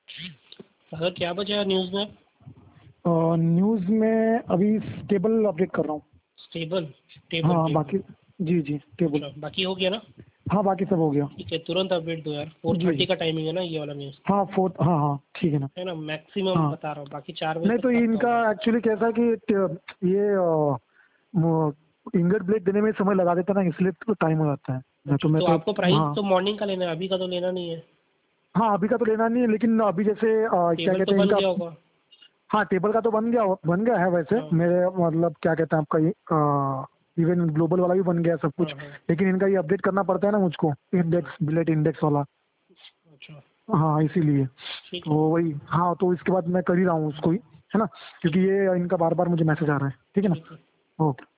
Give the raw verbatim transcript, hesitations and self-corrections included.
अगर क्या बचा न्यूज़ में? न्यूज़ में अभी टेबल अपडेट कर रहा हूँ। स्टेबल टेबल हाँ टेबल बाकी, जी जी टेबल। अच्छा, बाकी हो गया ना? हाँ बाकी सब हो गया। ठीक है, तुरंत अपडेट दो यार। Four G thirty G. का टाइमिंग है ना ये वाला न्यूज़? हाँ फोर्थ, हाँ हाँ ठीक है ना। है ना, मैक्सिमम हाँ बता रहा हूँ, बाकी चार बजे नहीं तक तो करता इनका हूँ मैं। एक्चुअली कैसा है कि ट- ये इंगट ब्लेड देने में समय लगा देता है ना, इसलिए तो टाइम हो जाता है। मैं तो अच्छा, मैं तो तो आपको प्राइस हाँ तो मॉर्निंग का लेना है, अभी का तो लेना नहीं है। हाँ अभी का तो लेना नहीं है, लेकिन अभी जैसे अ, क्या टेबल तो कहते हैं बन इनका। गया होगा। हाँ टेबल का तो बन गया, बन गया है वैसे हाँ मेरे, मतलब क्या कहते हैं आपका ये इवन ग्लोबल वाला भी बन गया सब हाँ कुछ। हाँ। लेकिन इनका ये अपडेट करना पड़ता है ना मुझको, अच्छा इंडेक्स ब्लेड इंडेक्स वाला। अच्छा। हाँ इसीलिए ठीक तो है। वही। हाँ तो इसके बाद मैं कर ही रहा हूँ उसको ही, है ना, क्योंकि ठीक है ये इनका बार बार मुझे मैसेज आ रहा है। ठीक है ना। ठीक है। ओके।